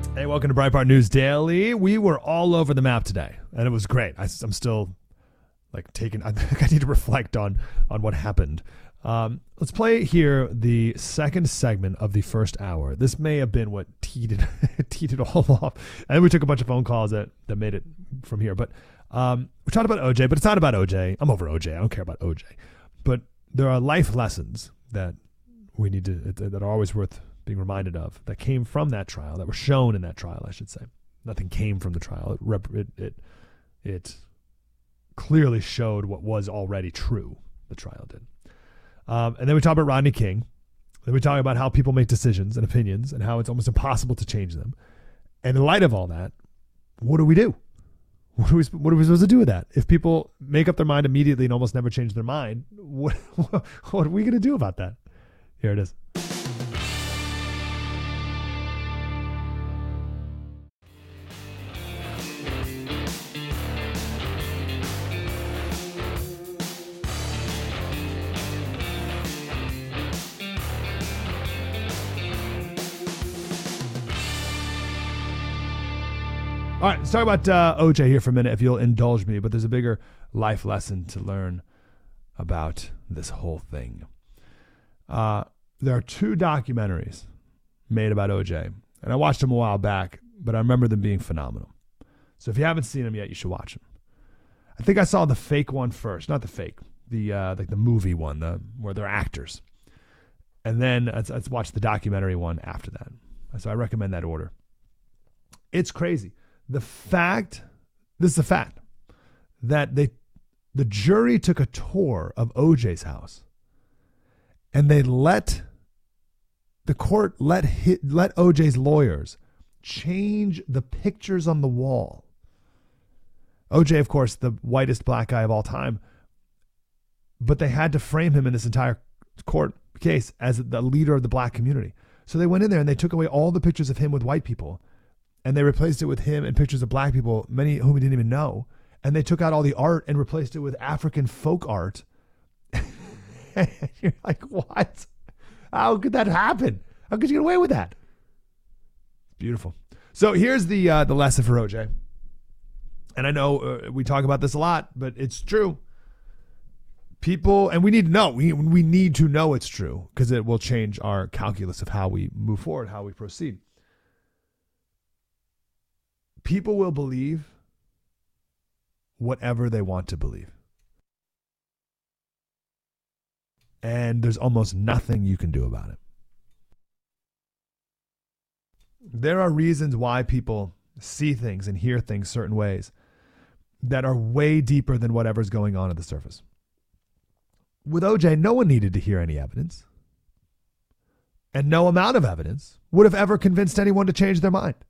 Hey, welcome to Breitbart News Daily. We were all over the map today, and it was great. I'm still taking. I think I need to reflect on what happened. Let's play here the second segment of the first hour. This may have been what teed it all off, and then we took a bunch of phone calls that made it from here. But we talked about OJ, but it's not about OJ. I'm over OJ. I don't care about OJ. But there are life lessons that we need to that are always worth being reminded of, that came from that trial, that were shown in that trial, I should say. Nothing came from the trial. It clearly showed what was already true, the trial did. And then we talk about Rodney King. Then we talk about how people make decisions and opinions and how it's almost impossible to change them. And in light of all that, what do we do? What are we supposed to do with that? If people make up their mind immediately and almost never change their mind, what are we going to do about that? Here it is. All right, let's talk about OJ here for a minute, if you'll indulge me. But there's a bigger life lesson to learn about this whole thing. There are two documentaries made about OJ, and I watched them a while back, but I remember them being phenomenal. So if you haven't seen them yet, you should watch them. I think I saw the fake one first, not the fake, the movie one, where they're actors, and then let's watch the documentary one after that. So I recommend that order. It's crazy. This is a fact, that the jury took a tour of OJ's house, and they let OJ's lawyers change the pictures on the wall. OJ, of course, the whitest black guy of all time, but they had to frame him in this entire court case as the leader of the black community. So they went in there and they took away all the pictures of him with white people, and they replaced it with him and pictures of black people, many whom we didn't even know. And they took out all the art and replaced it with African folk art. You're like, what? How could that happen? How could you get away with that? Beautiful. So here's the lesson for OJ. And I know we talk about this a lot, but it's true. People, and we need to know. We need to know it's true, because it will change our calculus of how we move forward, how we proceed. People will believe whatever they want to believe. And there's almost nothing you can do about it. There are reasons why people see things and hear things certain ways that are way deeper than whatever's going on at the surface. With OJ, no one needed to hear any evidence. And no amount of evidence would have ever convinced anyone to change their mind.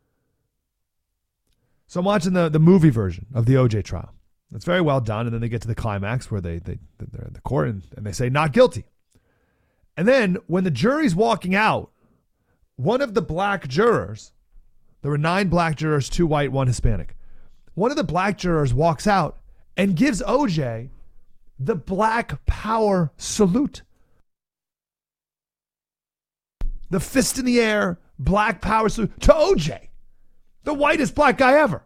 So I'm watching the movie version of the OJ trial. It's very well done. And then they get to the climax where they're in the court and they say not guilty. And then when the jury's walking out, one of the black jurors, there were 9 black jurors, 2 white, 1 Hispanic. One of the black jurors walks out and gives OJ the Black Power salute. The fist in the air, Black Power salute to OJ. The whitest black guy ever.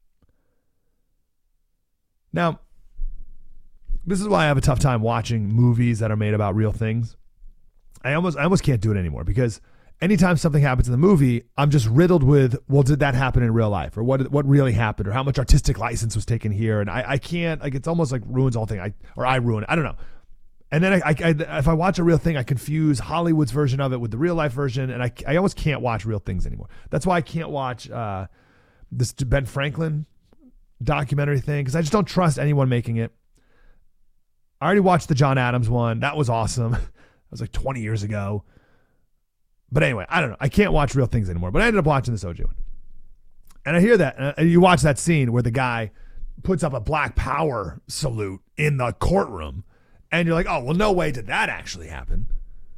Now, this is why I have a tough time watching movies that are made about real things. I almost can't do it anymore, because anytime something happens in the movie, I'm just riddled with, well, did that happen in real life? Or what really happened? Or how much artistic license was taken here? And I can't, it's almost like ruins the whole thing. I ruin it. I don't know. And then if I watch a real thing, I confuse Hollywood's version of it with the real life version, and I almost can't watch real things anymore. That's why I can't watch this Ben Franklin documentary thing, because I just don't trust anyone making it. I already watched the John Adams one. That was awesome. That was like 20 years ago. But anyway, I don't know. I can't watch real things anymore. But I ended up watching this OJ one. And I hear that. And you watch that scene where the guy puts up a Black Power salute in the courtroom. And you're like, oh, well, no way did that actually happen.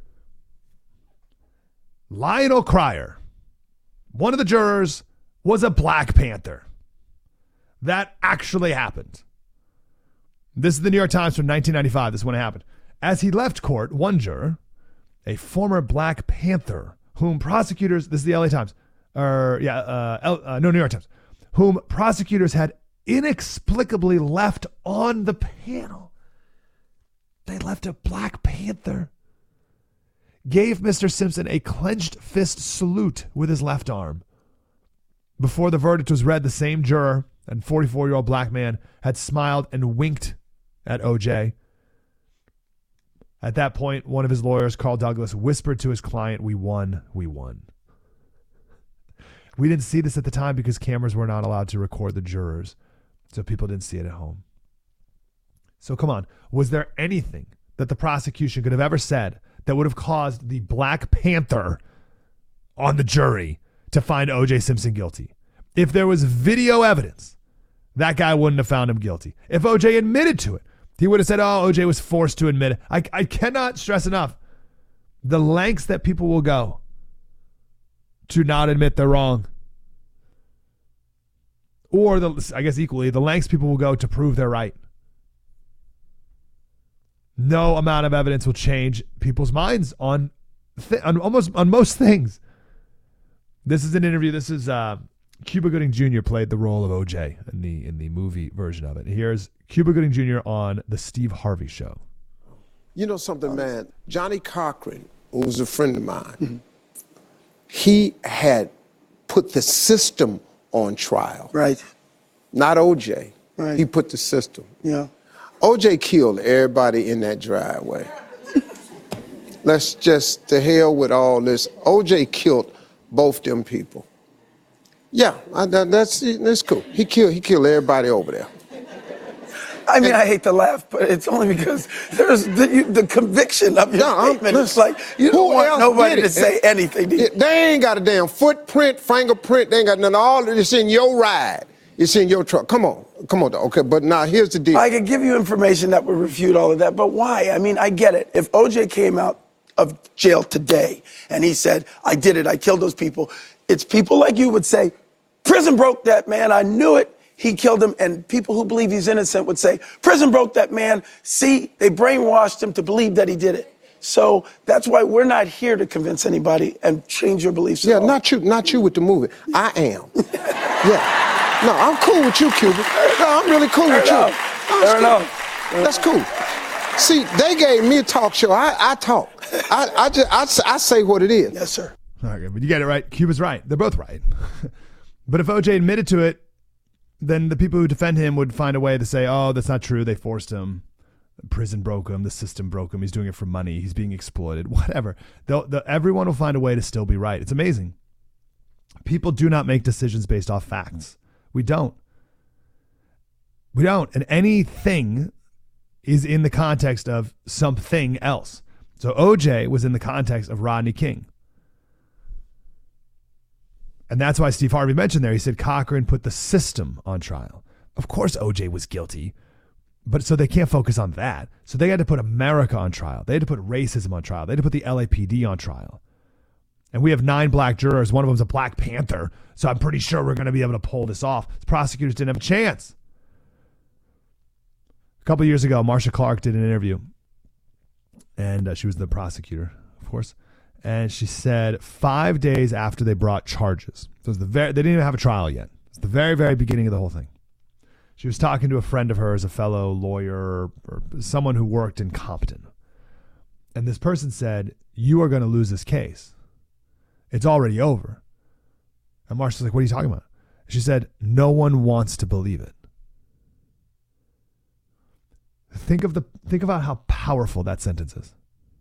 Lionel Cryer, one of the jurors, was a Black Panther. That actually happened. This is the New York Times from 1995. This is when it happened. As he left court, one juror, a former Black Panther, whom prosecutors, this is the LA Times, New York Times, whom prosecutors had inexplicably left on the panel. They left a Black Panther. Gave Mr. Simpson a clenched fist salute with his left arm. Before the verdict was read, the same juror and 44-year-old black man had smiled and winked at O.J. At that point, one of his lawyers, Carl Douglas, whispered to his client, "We won, we won." We didn't see this at the time because cameras were not allowed to record the jurors, so people didn't see it at home. So come on, was there anything that the prosecution could have ever said that would have caused the Black Panther on the jury to find O.J. Simpson guilty? If there was video evidence, that guy wouldn't have found him guilty. If O.J. admitted to it, he would have said, "Oh, O.J. was forced to admit it." I cannot stress enough the lengths that people will go to not admit they're wrong. Or, I guess equally, the lengths people will go to prove they're right. No amount of evidence will change people's minds on most things. This is an interview. This is Cuba Gooding Jr. played the role of O.J. in the movie version of it. Here's Cuba Gooding Jr. on the Steve Harvey Show. You know something, man? Johnny Cochran, who was a friend of mine, he had put the system on trial. Right. Not O.J. Right. He put the system. Yeah. O.J. killed everybody in that driveway. Let's just, to hell with all this. O.J. killed both them people. Yeah, that's cool. He killed everybody over there. I mean, I hate to laugh, but it's only because there's the conviction of your statement. It's like you don't want nobody to say anything. They ain't got a damn footprint, fingerprint. They ain't got nothing. All of it's in your ride. It's in your truck. Come on. Okay, but now here's the deal. I could give you information that would refute all of that, but why? I mean, I get it. If O.J. came out of jail today and he said, "I did it. I killed those people," it's people like you would say, "Prison broke that man. I knew it. He killed him." And people who believe he's innocent would say, "Prison broke that man. See, they brainwashed him to believe that he did it." So that's why we're not here to convince anybody and change your beliefs. Yeah, not you with the movie. I am. Yeah. No, I'm cool with you, Cuba. No, I'm really cool with you. Fair enough. That's cool. See, they gave me a talk show. I talk. I say what it is. Yes, sir. Okay, but you get it right. Cuba's right. They're both right. But if O.J. admitted to it, then the people who defend him would find a way to say, "Oh, that's not true. They forced him. Prison broke him. The system broke him. He's doing it for money. He's being exploited." Whatever. Everyone will find a way to still be right. It's amazing. People do not make decisions based off facts. We don't. And anything is in the context of something else. So O.J. was in the context of Rodney King. And that's why Steve Harvey mentioned there, he said Cochran put the system on trial. Of course O.J. was guilty, but so they can't focus on that. So they had to put America on trial. They had to put racism on trial. They had to put the LAPD on trial. And we have 9 black jurors. One of them's a Black Panther. So I'm pretty sure we're going to be able to pull this off. The prosecutors didn't have a chance. A couple of years ago, Marcia Clark did an interview. And she was the prosecutor, of course. And she said 5 days after they brought charges. So it was they didn't even have a trial yet. It's the very, very beginning of the whole thing. She was talking to a friend of hers, a fellow lawyer or someone who worked in Compton. And this person said, "You are going to lose this case. It's already over." And Marcia's like, "What are you talking about?" She said, "No one wants to believe it." Think about how powerful that sentence is.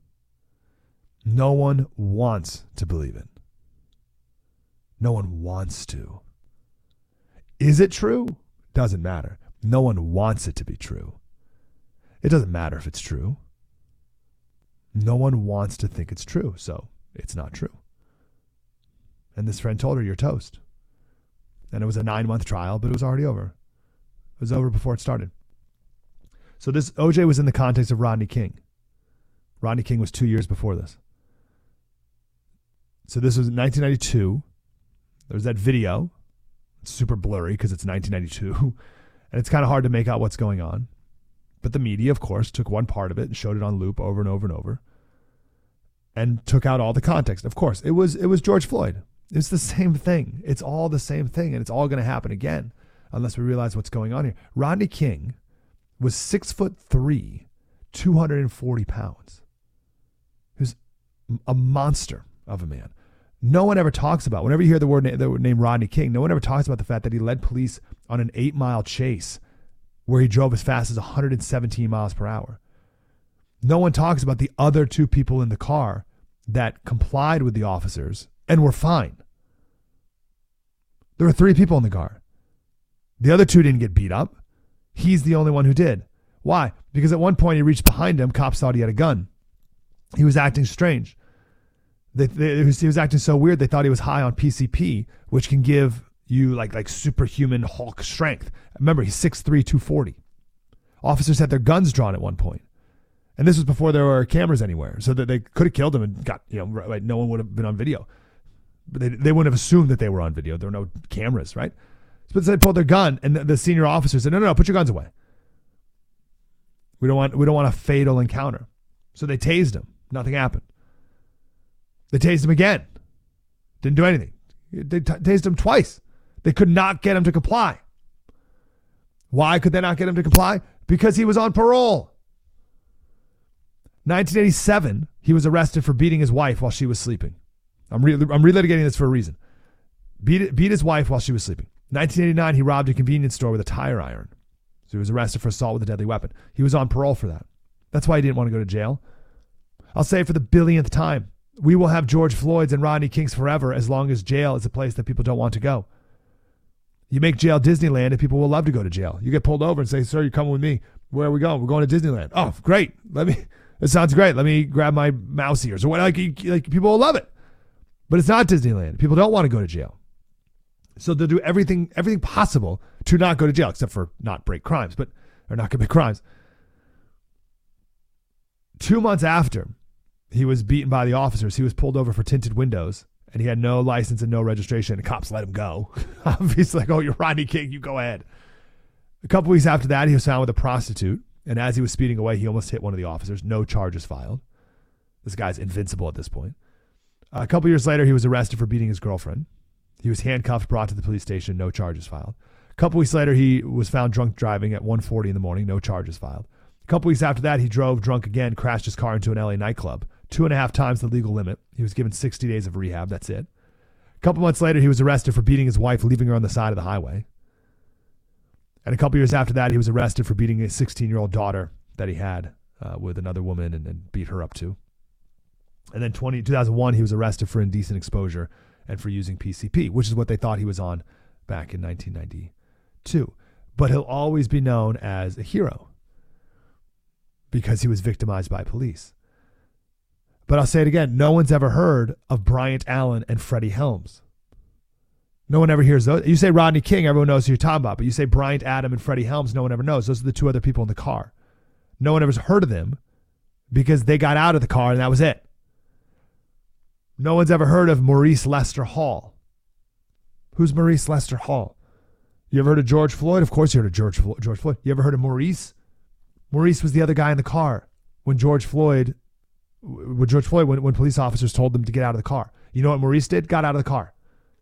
No one wants to believe it. No one wants to. Is it true? Doesn't matter. No one wants it to be true. It doesn't matter if it's true. No one wants to think it's true, so it's not true. And this friend told her, "You're toast." And it was a 9-month trial, but it was already over. It was over before it started. So this O.J. was in the context of Rodney King. Rodney King was 2 years before this. So this was in 1992. There was that video. It's super blurry because it's 1992. And it's kind of hard to make out what's going on. But the media, of course, took one part of it and showed it on loop over and over and over. And took out all the context. Of course, it was George Floyd. It's the same thing. It's all the same thing, and it's all going to happen again unless we realize what's going on here. Rodney King was 6'3", 240 pounds. He was a monster of a man. No one ever talks about, whenever you hear the word name Rodney King, no one ever talks about the fact that he led police on an 8-mile chase where he drove as fast as 117 miles per hour. No one talks about the other 2 people in the car that complied with the officers and were fine. There were 3 people in the car. The other 2 didn't get beat up. He's the only one who did. Why? Because at one point he reached behind him. Cops thought he had a gun. He was acting strange. He was acting so weird they thought he was high on PCP, which can give you like superhuman Hulk strength. Remember, he's 6'3", 240. Officers had their guns drawn at one point. And this was before there were cameras anywhere, so that they could have killed him and got, right, no one would have been on video. But they wouldn't have assumed that they were on video. There were no cameras, right? So they pulled their gun, and the senior officer said, no, put your guns away. We don't want a fatal encounter. So they tased him. Nothing happened. They tased him again. Didn't do anything. They tased him twice. They could not get him to comply. Why could they not get him to comply? Because he was on parole. 1987, he was arrested for beating his wife while she was sleeping. I'm relitigating this for a reason. Beat his wife while she was sleeping. 1989, he robbed a convenience store with a tire iron. So he was arrested for assault with a deadly weapon. He was on parole for that. That's why he didn't want to go to jail. I'll say it for the billionth time. We will have George Floyd's and Rodney King's forever as long as jail is a place that people don't want to go. You make jail Disneyland and people will love to go to jail. You get pulled over and say, sir, you're coming with me. Where are we going? We're going to Disneyland. Oh, great. It sounds great. Let me grab my mouse ears or what. Like people will love it. But it's not Disneyland. People don't want to go to jail. So they'll do everything possible to not go to jail, except for not break crimes, or not commit crimes. 2 months after he was beaten by the officers, he was pulled over for tinted windows, and he had no license and no registration. The cops let him go. Obviously, like, oh, you're Rodney King, you go ahead. A couple weeks after that, he was found with a prostitute, and as he was speeding away, he almost hit one of the officers. No charges filed. This guy's invincible at this point. A couple years later, he was arrested for beating his girlfriend. He was handcuffed, brought to the police station, no charges filed. A couple weeks later, he was found drunk driving at 1:40 in the morning, no charges filed. A couple weeks after that, he drove drunk again, crashed his car into an LA nightclub, 2.5 times the legal limit. He was given 60 days of rehab, that's it. A couple months later, he was arrested for beating his wife, leaving her on the side of the highway. And a couple years after that, he was arrested for beating a 16-year-old daughter that he had with another woman and beat her up too. And then 2001, he was arrested for indecent exposure and for using PCP, which is what they thought he was on back in 1992. But he'll always be known as a hero because he was victimized by police. But I'll say it again, no one's ever heard of Bryant Allen and Freddie Helms. No one ever hears those. You say Rodney King, everyone knows who you're talking about. But you say Bryant Adam and Freddie Helms, no one ever knows. Those are the 2 other people in the car. No one ever's heard of them because they got out of the car and that was it. No one's ever heard of Maurice Lester Hall. Who's Maurice Lester Hall? You ever heard of George Floyd? Of course you heard of George Floyd. You ever heard of Maurice? Maurice was the other guy in the car when when police officers told them to get out of the car. You know what Maurice did? Got out of the car.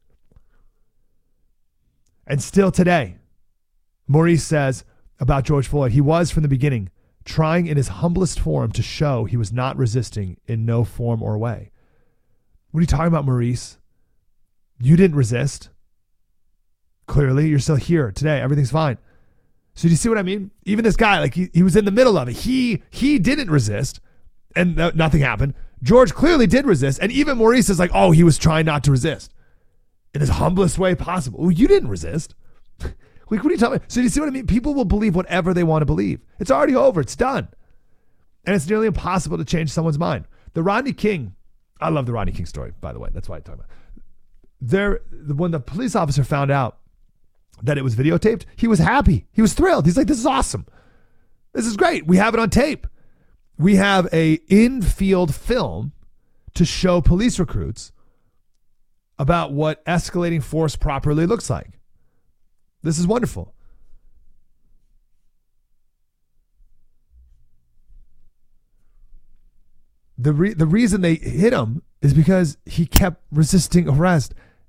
And still today, Maurice says about George Floyd, he was from the beginning trying in his humblest form to show he was not resisting in no form or way. What are you talking about, Maurice? You didn't resist. Clearly, you're still here today. Everything's fine. So do you see what I mean? Even this guy, like he was in the middle of it. He didn't resist and nothing happened. George clearly did resist. And even Maurice is like, oh, he was trying not to resist in his humblest way possible. Well, you didn't resist. Like, what are you talking about? So do you see what I mean? People will believe whatever they want to believe. It's already over. It's done. And it's nearly impossible to change someone's mind. The Rodney King, I love the Rodney King story, by the way. That's why I talk about it. When the police officer found out that it was videotaped, he was happy. He was thrilled. He's like, this is awesome. This is great. We have it on tape. We have a in-field film to show police recruits about what escalating force properly looks like. This is wonderful. The reason they hit him is because he kept resisting arrest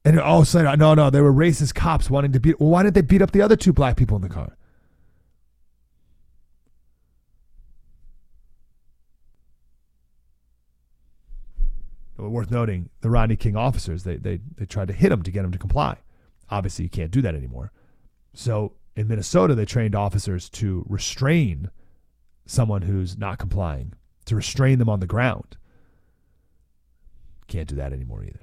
And all of a sudden, no, they were racist cops wanting to beat. Well, why didn't they beat up the other two black people in the car? Well, worth noting, the Rodney King officers, they tried to hit him to get him to comply. Obviously, you can't do that anymore. So in Minnesota, they trained officers to restrain someone who's not complying, to restrain them on the ground. Can't do that anymore either.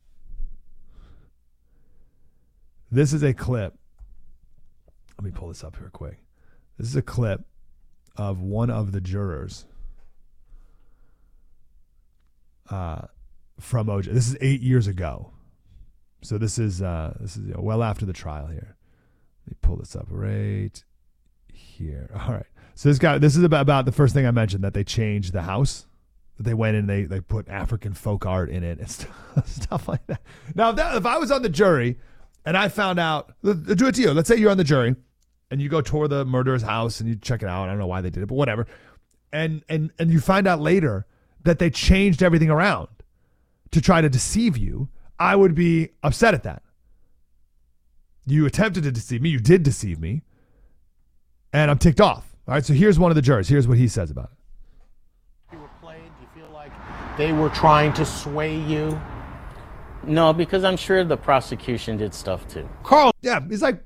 This is a clip. Let me pull this up here quick. This is a clip of one of the jurors from OJ. This is 8 years ago. So this is well after the trial here. Let me pull this up right here. All right. So this is about the first thing I mentioned, that they changed the house. That they went in and they put African folk art in it and stuff like that. Now, if I was on the jury and I found out, do it to you. Let's say you're on the jury and you go tour the murderer's house and you check it out. I don't know why they did it, but whatever. And you find out later that they changed everything around to try to deceive you. I would be upset at that. You attempted to deceive me. You did deceive me. And I'm ticked off. All right, so here's one of the jurors. Here's what he says about it. You were played. Do you feel like they were trying to sway you? No, because I'm sure the prosecution did stuff too. Carl. Yeah, he's like,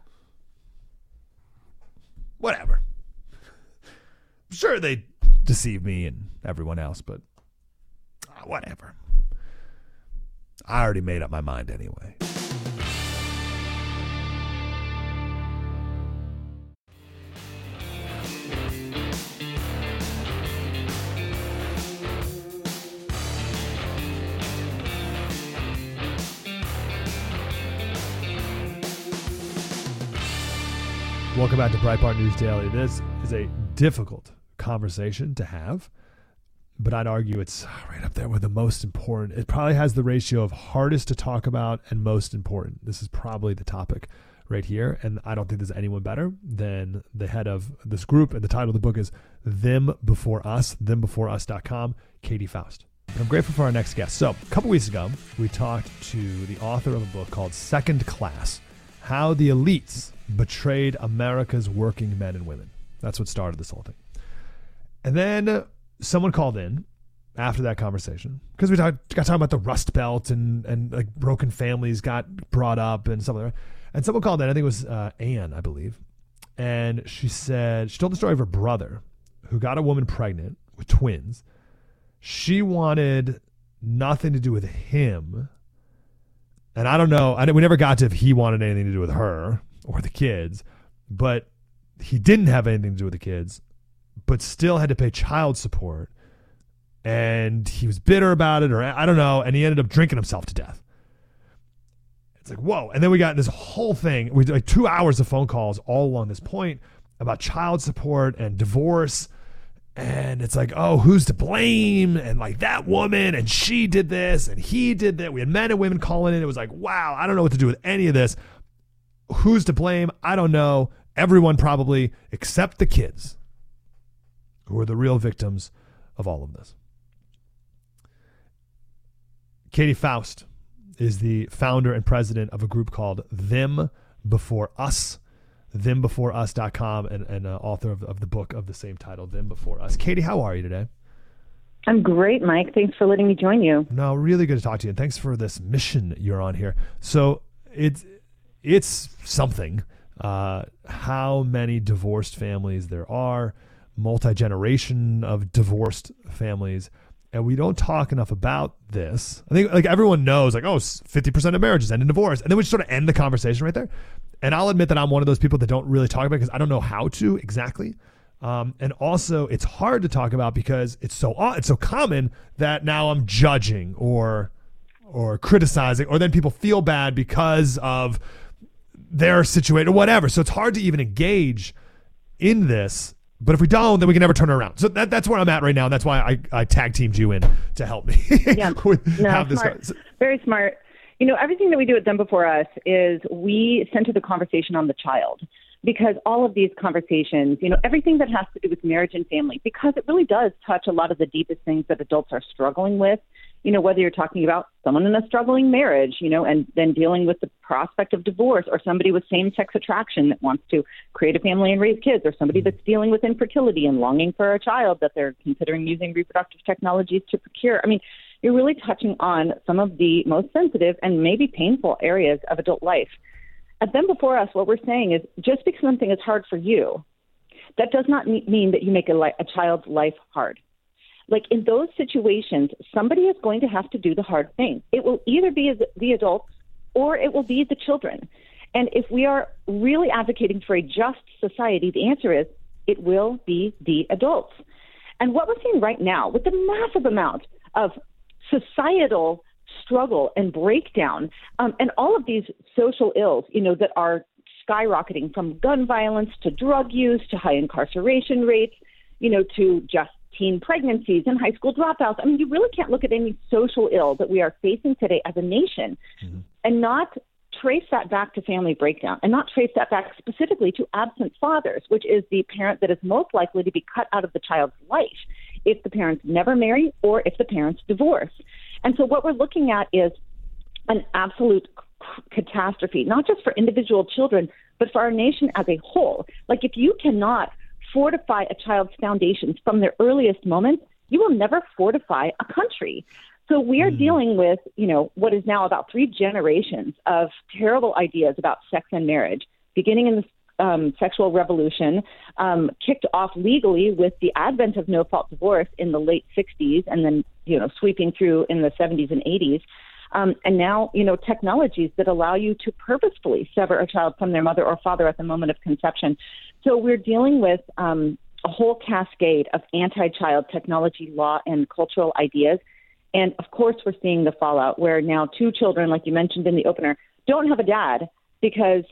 whatever. I'm sure they deceived me and everyone else, but whatever. I already made up my mind anyway. Welcome back to Breitbart News Daily. This is a difficult conversation to have, but I'd argue it's right up there with the most important. It probably has the ratio of hardest to talk about and most important. This is probably the topic right here, and I don't think there's anyone better than the head of this group, and the title of the book is Them Before Us, thembeforeus.com, Katie Faust. I'm grateful for our next guest. So a couple weeks ago, we talked to the author of a book called Second Class, How the Elites Betrayed America's Working Men and Women. That's what started this whole thing. And then someone called in after that conversation because we got talking about the Rust Belt and like broken families got brought up and stuff like that. And someone called in, I think it was Anne, I believe. And she told the story of her brother who got a woman pregnant with twins. She wanted nothing to do with him. And I don't know, we never got to if he wanted anything to do with her or the kids, but he didn't have anything to do with the kids, but still had to pay child support. And he was bitter about it, or I don't know, and he ended up drinking himself to death. It's like, whoa. And then we got this whole thing. We did like 2 hours of phone calls all along this point about child support and divorce. And it's like, oh, who's to blame? And like that woman, and she did this, and he did that. We had men and women calling in. It was like, wow, I don't know what to do with any of this. Who's to blame? I don't know. Everyone probably, except the kids, who are the real victims of all of this. Katie Faust is the founder and president of a group called Them Before Us, thembeforeus.com, and author of the book of the same title, Them Before Us. Katie, how are you today? I'm great, Mike. Thanks for letting me join you. No, really good to talk to you, and thanks for this mission you're on here. So it's something, how many divorced families there are, multi-generation of divorced families, and we don't talk enough about this. I think like everyone knows, like, oh, 50% of marriages end in divorce, and then we just sort of end the conversation right there. And I'll admit that I'm one of those people that don't really talk about it because I don't know how to exactly. And also, it's hard to talk about because it's so common that now I'm judging or criticizing, or then people feel bad because of their situation or whatever. So it's hard to even engage in this. But if we don't, then we can never turn it around. So that's where I'm at right now. And that's why I tag teamed you in to help me. Have this smart. Very smart. You know, everything that we do at Them Before Us is we center the conversation on the child. because all of these conversations, everything that has to do with marriage and family, because it really does touch a lot of the deepest things that adults are struggling with, whether you're talking about someone in a struggling marriage, and then dealing with the prospect of divorce, or somebody with same-sex attraction that wants to create a family and raise kids, or somebody that's dealing with infertility and longing for a child that they're considering using reproductive technologies to procure. I mean, you're really touching on some of the most sensitive and maybe painful areas of adult life. And then before us, what we're saying is just because something is hard for you, that does not mean that you make a child's life hard. Like in those situations, somebody is going to have to do the hard thing. It will either be the adults or it will be the children. And if we are really advocating for a just society, the answer is it will be the adults. And what we're seeing right now with the massive amount of societal struggle and breakdown, and all of these social ills, that are skyrocketing, from gun violence to drug use to high incarceration rates, to just teen pregnancies and high school dropouts. I mean, you really can't look at any social ill that we are facing today as a nation and not trace that back to family breakdown, and not trace that back specifically to absent fathers, which is the parent that is most likely to be cut out of the child's life if the parents never marry or if the parents divorce. And so what we're looking at is an absolute catastrophe, not just for individual children, but for our nation as a whole. Like, if you cannot fortify a child's foundations from their earliest moments, you will never fortify a country. So we are dealing with, what is now about 3 generations of terrible ideas about sex and marriage, beginning in the sexual revolution, kicked off legally with the advent of no-fault divorce in the late 60s, and then, sweeping through in the 70s and 80s. And now, technologies that allow you to purposefully sever a child from their mother or father at the moment of conception. So we're dealing with a whole cascade of anti-child technology law and cultural ideas. And of course, we're seeing the fallout where now 2 children, like you mentioned in the opener, don't have a dad because,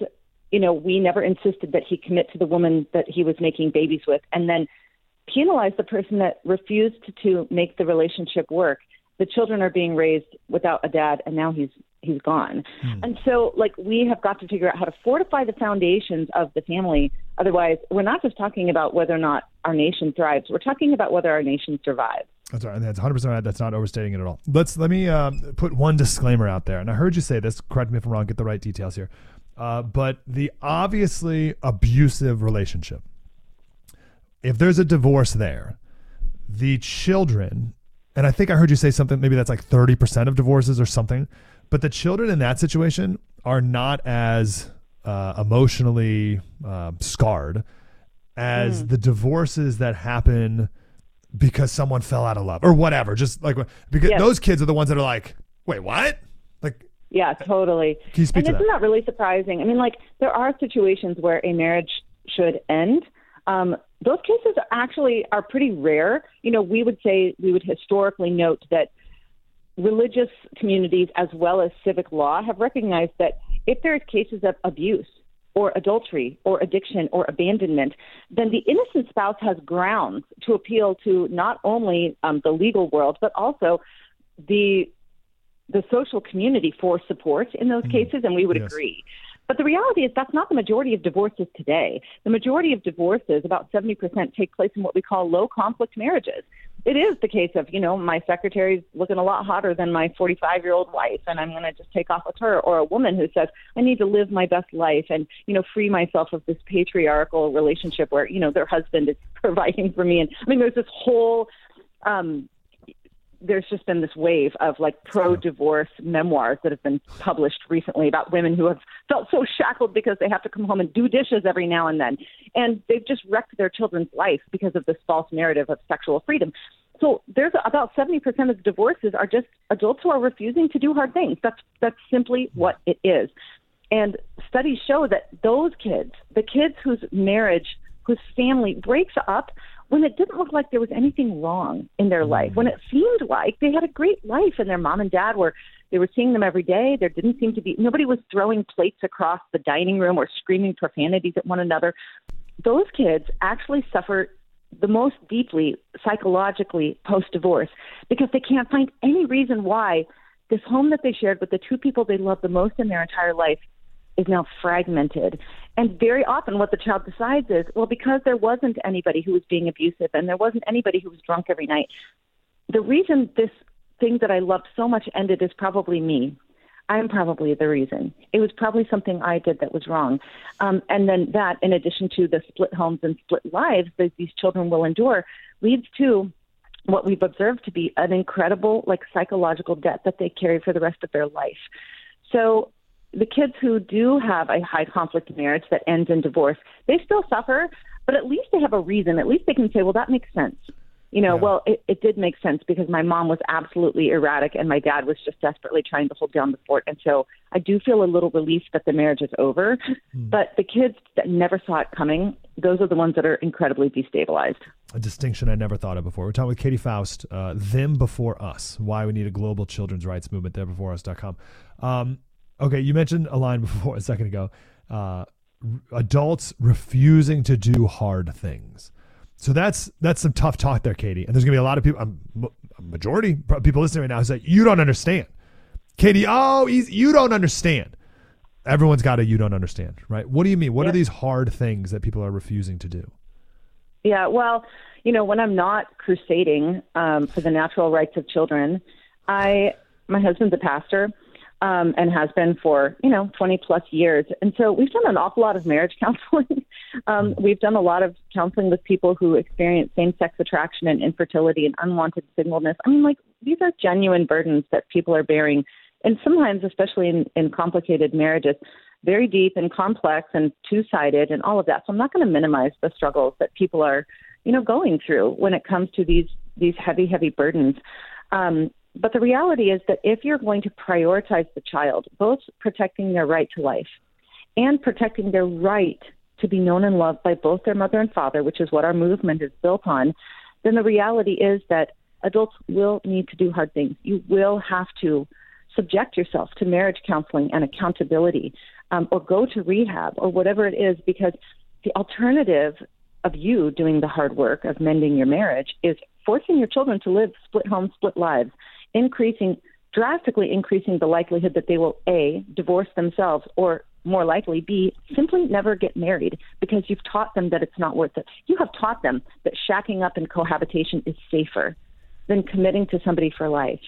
we never insisted that he commit to the woman that he was making babies with, and then penalize the person that refused to make the relationship work. The children are being raised without a dad, and now he's gone. And so, we have got to figure out how to fortify the foundations of the family. Otherwise, we're not just talking about whether or not our nation thrives. We're talking about whether our nation survives. That's right. And that's 100% right. That's not overstating it at all. Let me put one disclaimer out there. And I heard you say this. Correct me if I'm wrong. Get the right details here. But the obviously abusive relationship, if there's a divorce there, the children, and I think I heard you say something, maybe that's like 30% of divorces or something, but the children in that situation are not as emotionally scarred as the divorces that happen because someone fell out of love or whatever. Just like, because those kids are the ones that are like, wait, what? Like, yeah, totally. Can you speak to isn't that really surprising? I mean, there are situations where a marriage should end. Those cases actually are pretty rare. We would historically note that religious communities as well as civic law have recognized that if there are cases of abuse or adultery or addiction or abandonment, then the innocent spouse has grounds to appeal to not only the legal world, but also the social community for support in those cases, and we would agree. But the reality is that's not the majority of divorces today. The majority of divorces, about 70%, take place in what we call low-conflict marriages. It is the case of, my secretary's looking a lot hotter than my 45-year-old wife, and I'm going to just take off with her. Or a woman who says, I need to live my best life and, free myself of this patriarchal relationship where, their husband is providing for me. And I mean, there's this whole there's just been this wave of pro-divorce memoirs that have been published recently about women who have felt so shackled because they have to come home and do dishes every now and then. And they've just wrecked their children's life because of this false narrative of sexual freedom. So there's about 70% of the divorces are just adults who are refusing to do hard things. That's simply what it is. And studies show that those kids, the kids whose marriage, whose family breaks up, when it didn't look like there was anything wrong in their life, when it seemed like they had a great life and their mom and dad were seeing them every day, there didn't seem to be, nobody was throwing plates across the dining room or screaming profanities at one another. Those kids actually suffer the most deeply psychologically post-divorce because they can't find any reason why this home that they shared with the 2 people they loved the most in their entire life is now fragmented. And very often what the child decides is, well, because there wasn't anybody who was being abusive and there wasn't anybody who was drunk every night, the reason this thing that I loved so much ended is probably me. I'm probably the reason. It was probably something I did that was wrong. And then that, in addition to the split homes and split lives that these children will endure, leads to what we've observed to be an incredible, psychological debt that they carry for the rest of their life. So the kids who do have a high conflict marriage that ends in divorce, they still suffer, but at least they have a reason. At least they can say, well, that makes sense. Well, it did make sense because my mom was absolutely erratic and my dad was just desperately trying to hold down the fort. And so I do feel a little relief that the marriage is over. But the kids that never saw it coming, those are the ones that are incredibly destabilized. A distinction I never thought of before. We're talking with Katie Faust, Them Before Us, Why We Need a Global Children's Rights Movement, ThemBeforeUs.com. Okay, you mentioned a line before a second ago, adults refusing to do hard things. So that's some tough talk there, Katie. And there's going to be a lot of people, a majority of people listening right now who say, you don't understand. Katie, you don't understand. Everyone's got a you don't understand, right? What do you mean? What are these hard things that people are refusing to do? Yeah, well, when I'm not crusading for the natural rights of children, my husband's a pastor. And has been for, 20 plus years. And so we've done an awful lot of marriage counseling. We've done a lot of counseling with people who experience same-sex attraction and infertility and unwanted singleness. These are genuine burdens that people are bearing. And sometimes, especially in complicated marriages, very deep and complex and two-sided and all of that. So I'm not going to minimize the struggles that people are, going through when it comes to these heavy, heavy burdens. But the reality is that if you're going to prioritize the child, both protecting their right to life and protecting their right to be known and loved by both their mother and father, which is what our movement is built on, then the reality is that adults will need to do hard things. You will have to subject yourself to marriage counseling and accountability, or go to rehab or whatever it is, because the alternative of you doing the hard work of mending your marriage is forcing your children to live split homes, split lives, drastically increasing the likelihood that they will, A, divorce themselves, or more likely, B, simply never get married because you've taught them that it's not worth it. You have taught them that shacking up and cohabitation is safer than committing to somebody for life.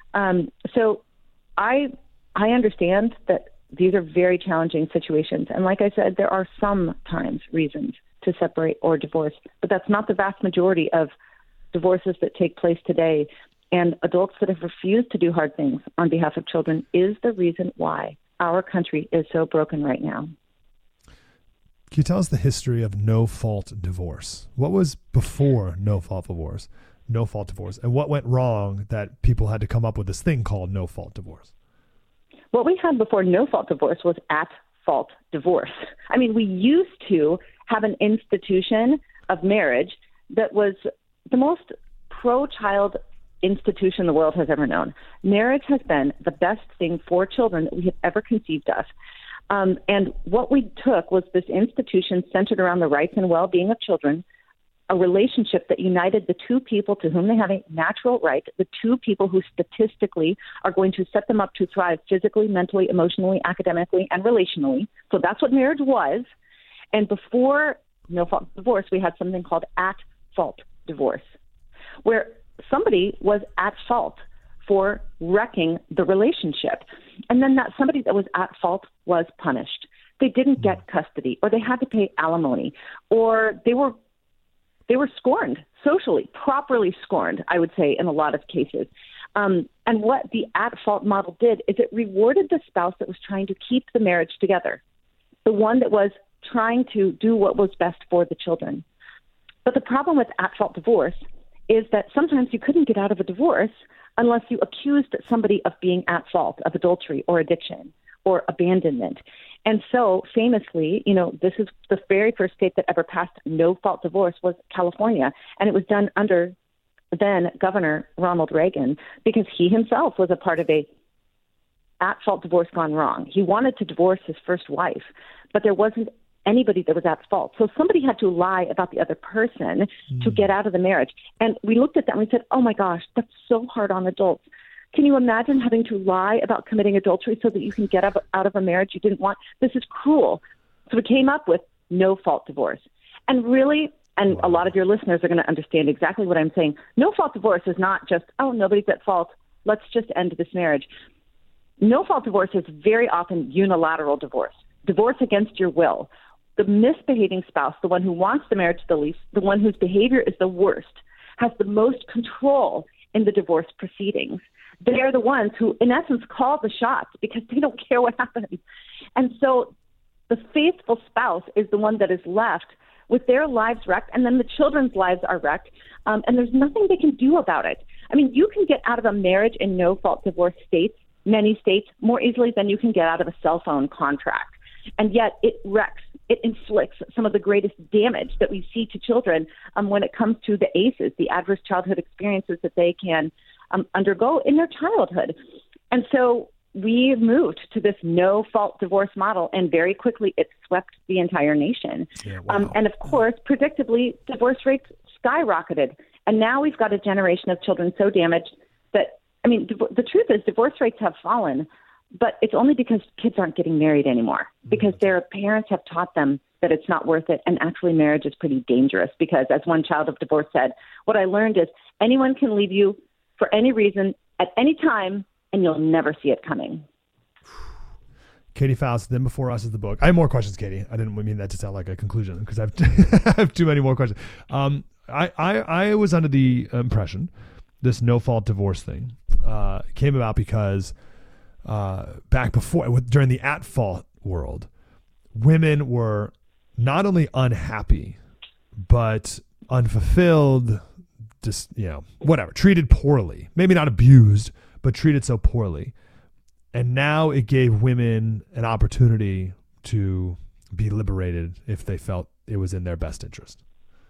So I understand that these are very challenging situations. And like I said, there are sometimes reasons to separate or divorce, but that's not the vast majority of divorces that take place today. And adults that have refused to do hard things on behalf of children is the reason why our country is so broken right now. Can you tell us the history of no-fault divorce? What was before no-fault divorce, and what went wrong that people had to come up with this thing called no-fault divorce? What we had before no-fault divorce was at-fault divorce. We used to have an institution of marriage that was the most pro-child institution the world has ever known. Marriage has been the best thing for children that we have ever conceived of. And what we took was this institution centered around the rights and well-being of children, a relationship that united the two people to whom they have a natural right, the two people who statistically are going to set them up to thrive physically, mentally, emotionally, academically, and relationally. So that's what marriage was. And before no-fault divorce, we had something called at-fault divorce, where somebody was at fault for wrecking the relationship. And then that somebody that was at fault was punished. They didn't get custody, or they had to pay alimony, or they were scorned socially, properly scorned, I would say, in a lot of cases. And what the at-fault model did is it rewarded the spouse that was trying to keep the marriage together, the one that was trying to do what was best for the children. But the problem with at-fault divorce is that sometimes you couldn't get out of a divorce unless you accused somebody of being at fault of adultery or addiction or abandonment. And so famously, this is the very first state that ever passed no-fault divorce was California. And it was done under then Governor Ronald Reagan because he himself was a part of a at-fault divorce gone wrong. He wanted to divorce his first wife, but there wasn't anybody that was at fault. So somebody had to lie about the other person to get out of the marriage. And we looked at that and we said, oh my gosh, that's so hard on adults. Can you imagine having to lie about committing adultery so that you can get out of a marriage you didn't want? This is cruel. So we came up with no-fault divorce. And really, and a lot of your listeners are going to understand exactly what I'm saying, no-fault divorce is not just, oh, nobody's at fault, let's just end this marriage. No-fault divorce is very often unilateral divorce against your will. The misbehaving spouse, the one who wants the marriage the least, the one whose behavior is the worst, has the most control in the divorce proceedings. They are the ones who, in essence, call the shots because they don't care what happens. And so the faithful spouse is the one that is left with their lives wrecked, and then the children's lives are wrecked, and there's nothing they can do about it. I mean, you can get out of a marriage in no-fault divorce states, many states, more easily than you can get out of a cell phone contract. And yet it wrecks, it inflicts some of the greatest damage that we see to children when it comes to the ACEs, the adverse childhood experiences that they can undergo in their childhood. And so we moved to this no-fault divorce model, and very quickly it swept the entire nation. Yeah, wow. And of course, predictably, divorce rates skyrocketed. And now we've got a generation of children so damaged that, I mean, the truth is divorce rates have fallen, but it's only because kids aren't getting married anymore, because their parents have taught them that it's not worth it. And actually marriage is pretty dangerous because, as one child of divorce said, what I learned is anyone can leave you for any reason at any time, and you'll never see it coming. Katie Faust, Then Before Us is the book. I have more questions, Katie. I didn't mean that to sound like a conclusion because I have I have too many more questions. I was under the impression this no-fault divorce thing came about because back before, during the at-fault world, women were not only unhappy, but unfulfilled, just, whatever, treated poorly, maybe not abused, but treated so poorly. And now it gave women an opportunity to be liberated if they felt it was in their best interest.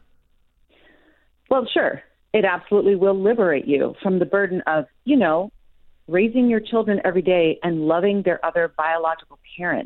Well, sure. It absolutely will liberate you from the burden of, raising your children every day and loving their other biological parent.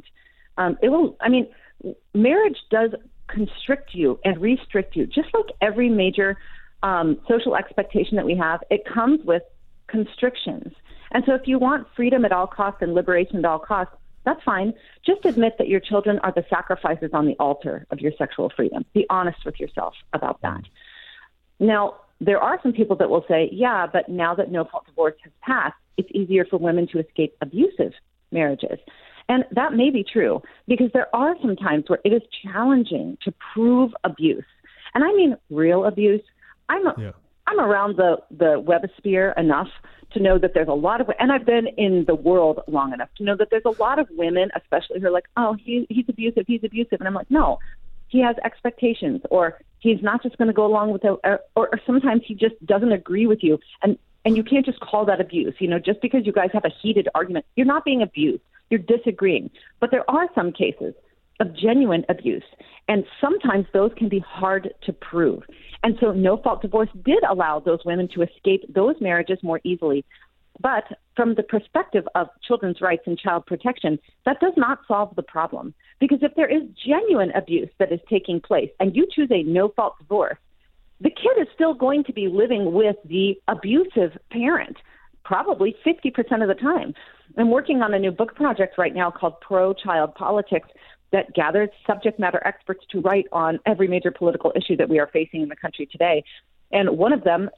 Marriage does constrict you and restrict you, just like every major social expectation that we have. It comes with constrictions. And so if you want freedom at all costs and liberation at all costs, that's fine. Just admit that your children are the sacrifices on the altar of your sexual freedom. Be honest with yourself about that. Now, there are some people that will say, yeah, but now that no-fault divorce has passed, it's easier for women to escape abusive marriages. And that may be true, because there are some times where it is challenging to prove abuse. And I mean real abuse. I'm around the webosphere enough to know that there's a lot of, and I've been in the world long enough to know that there's a lot of women, especially who are like, oh, he's abusive. And I'm like, no, he has expectations, or he's not just going to go along with it, or sometimes he just doesn't agree with you. And you can't just call that abuse. Just because you guys have a heated argument, you're not being abused. You're disagreeing. But there are some cases of genuine abuse, and sometimes those can be hard to prove. And so no-fault divorce did allow those women to escape those marriages more easily. But from the perspective of children's rights and child protection, that does not solve the problem. Because if there is genuine abuse that is taking place and you choose a no-fault divorce, the kid is still going to be living with the abusive parent, probably 50% of the time. I'm working on a new book project right now called Pro-Child Politics that gathers subject matter experts to write on every major political issue that we are facing in the country today. And one of them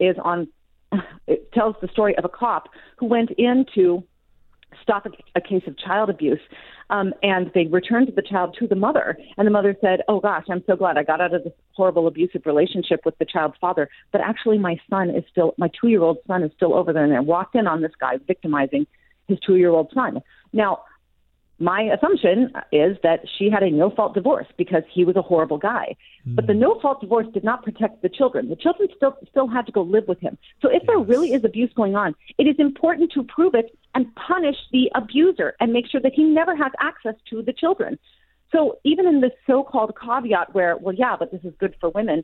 it tells the story of a cop who went in to stop a case of child abuse, and they returned the child to the mother. And the mother said, oh, gosh, I'm so glad I got out of this horrible abusive relationship with the child's father. But actually, my 2-year-old son is still over there. And I walked in on this guy victimizing his 2-year-old son. Now, my assumption is that she had a no-fault divorce because he was a horrible guy. But the no-fault divorce did not protect the children. The children still had to go live with him. So if there really is abuse going on, it is important to prove it and punish the abuser and make sure that he never has access to the children. So even in this so-called caveat where, well, yeah, but this is good for women,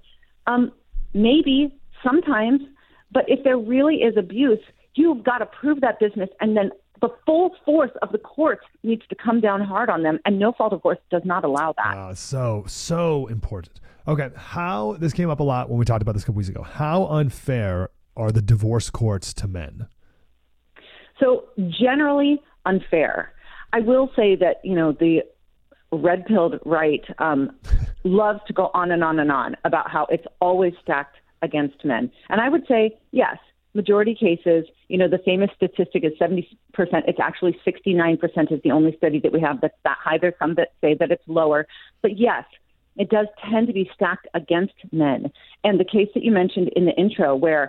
maybe sometimes, but if there really is abuse, you've got to prove that business, and then the full force of the courts needs to come down hard on them, and no-fault divorce does not allow that. So important. Okay, this came up a lot when we talked about this a couple weeks ago. How unfair are the divorce courts to men? So generally unfair. I will say that, the red-pilled right loves to go on and on and on about how it's always stacked against men. And I would say, yes, majority cases, the famous statistic is 70%. It's actually 69% is the only study that we have that's that high. There's some that say that it's lower. But yes, it does tend to be stacked against men. And the case that you mentioned in the intro where,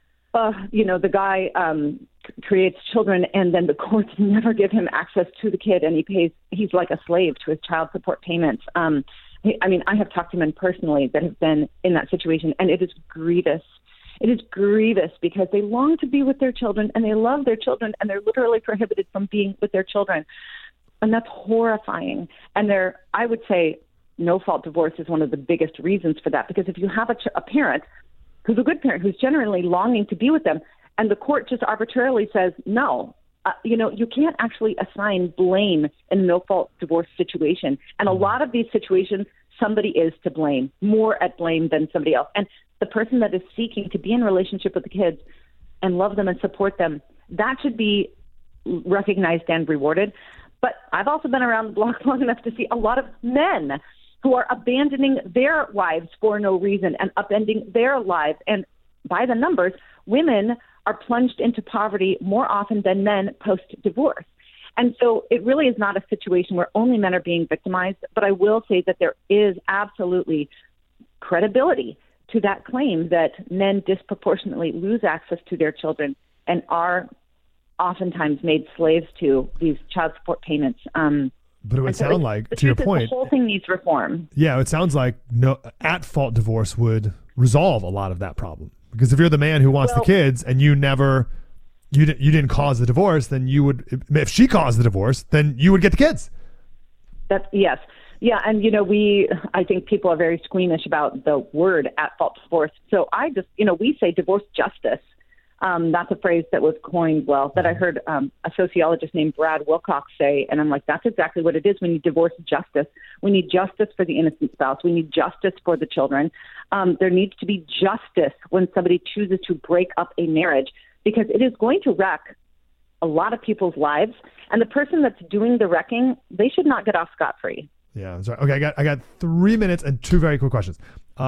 the guy creates children and then the courts never give him access to the kid and he's like a slave to his child support payments. I have talked to men personally that have been in that situation, and it is grievous. It is grievous because they long to be with their children and they love their children and they're literally prohibited from being with their children. And that's horrifying. And I would say no-fault divorce is one of the biggest reasons for that, because if you have a parent who's a good parent, who's generally longing to be with them, and the court just arbitrarily says, no, you can't actually assign blame in a no-fault divorce situation. And a lot of these situations, somebody is to blame, more at blame than somebody else. And the person that is seeking to be in a relationship with the kids and love them and support them, that should be recognized and rewarded. But I've also been around the block long enough to see a lot of men who are abandoning their wives for no reason and upending their lives. And by the numbers, women are plunged into poverty more often than men post-divorce. And so it really is not a situation where only men are being victimized, but I will say that there is absolutely credibility to that claim that men disproportionately lose access to their children and are oftentimes made slaves to these child support payments. But it would sound like, to your point, the whole thing needs reform. Yeah, it sounds like at-fault divorce would resolve a lot of that problem. Because if you're the man who wants the kids and you didn't cause the divorce, then you would. If she caused the divorce, then you would get the kids. Yes. Yeah, and I think people are very squeamish about the word at-fault divorce. So we say divorce justice. That's a phrase that was coined, that I heard a sociologist named Brad Wilcox say, and I'm like, that's exactly what it is. We need divorce justice. We need justice for the innocent spouse. We need justice for the children. There needs to be justice when somebody chooses to break up a marriage, because it is going to wreck a lot of people's lives. And the person that's doing the wrecking, they should not get off scot-free. Yeah, that's right. Okay, I got 3 minutes and two very quick questions.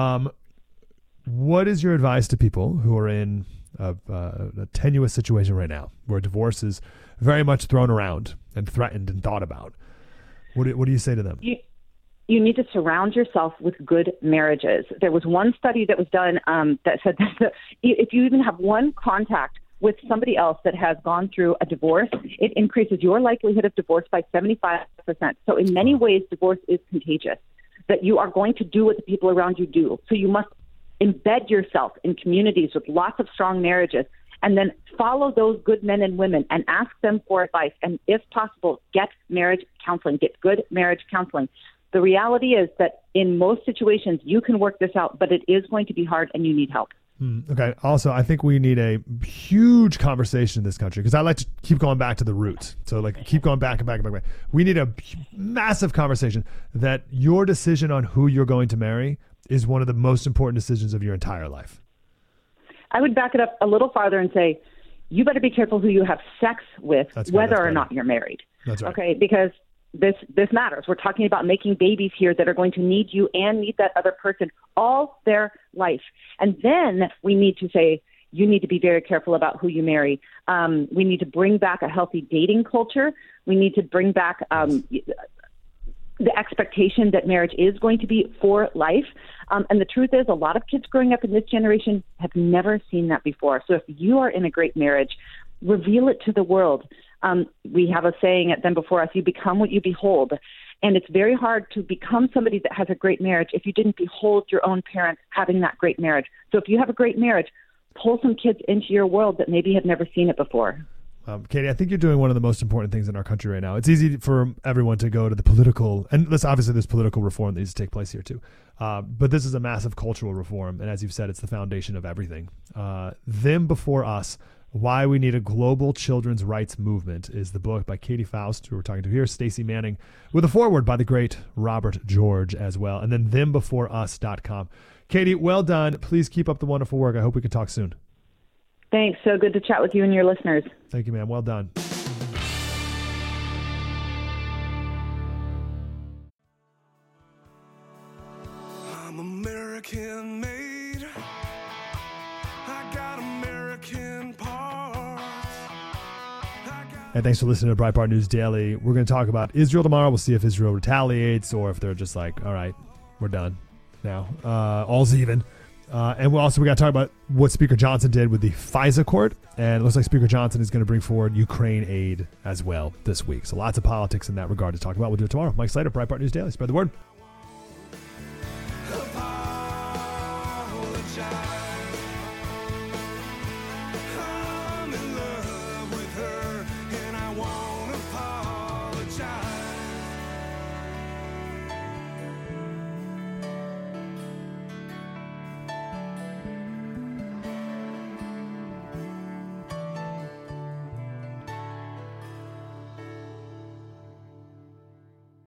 What is your advice to people who are in a tenuous situation right now where divorce is very much thrown around and threatened and thought about? What do you say to them? You need to surround yourself with good marriages. There was one study that was done that said that if you even have one contact with somebody else that has gone through a divorce, it increases your likelihood of divorce by 75%. So in many ways, divorce is contagious, that you are going to do what the people around you do. So you must embed yourself in communities with lots of strong marriages, and then follow those good men and women and ask them for advice. And if possible, get marriage counseling, get good marriage counseling. The reality is that in most situations, you can work this out, but it is going to be hard and you need help. Okay. Also, I think we need a huge conversation in this country, because I like to keep going back to the roots. So keep going back and back and back. We need a massive conversation that your decision on who you're going to marry is one of the most important decisions of your entire life. I would back it up a little farther and say, you better be careful who you have sex with, whether or not you're married. That's right. Okay, because this matters. We're talking about making babies here that are going to need you and need that other person all their life. And then we need to say, you need to be very careful about who you marry. We need to bring back a healthy dating culture. We need to bring back the expectation that marriage is going to be for life. And the truth is, a lot of kids growing up in this generation have never seen that before. So if you are in a great marriage, reveal it to the world. We have a saying at Them Before Us, you become what you behold. And it's very hard to become somebody that has a great marriage if you didn't behold your own parents having that great marriage. So if you have a great marriage, pull some kids into your world that maybe have never seen it before. Katie, I think you're doing one of the most important things in our country right now. It's easy for everyone to go to the political, and obviously there's political reform that needs to take place here too. But this is a massive cultural reform. And as you've said, it's the foundation of everything. Them Before Us, Why We Need a Global Children's Rights Movement is the book by Katie Faust, who we're talking to here, Stacey Manning, with a foreword by the great Robert George as well. And then thembeforeus.com. Katie, well done. Please keep up the wonderful work. I hope we can talk soon. Thanks. So good to chat with you and your listeners. Thank you, man. Well done. I'm American made. I got American parts. And thanks for listening to Breitbart News Daily. We're going to talk about Israel tomorrow. We'll see if Israel retaliates or if they're just like, all right, we're done now. All's even. And we got to talk about what Speaker Johnson did with the FISA court. And it looks like Speaker Johnson is going to bring forward Ukraine aid as well this week. So lots of politics in that regard to talk about. We'll do it tomorrow. Mike Slater, Breitbart News Daily. Spread the word.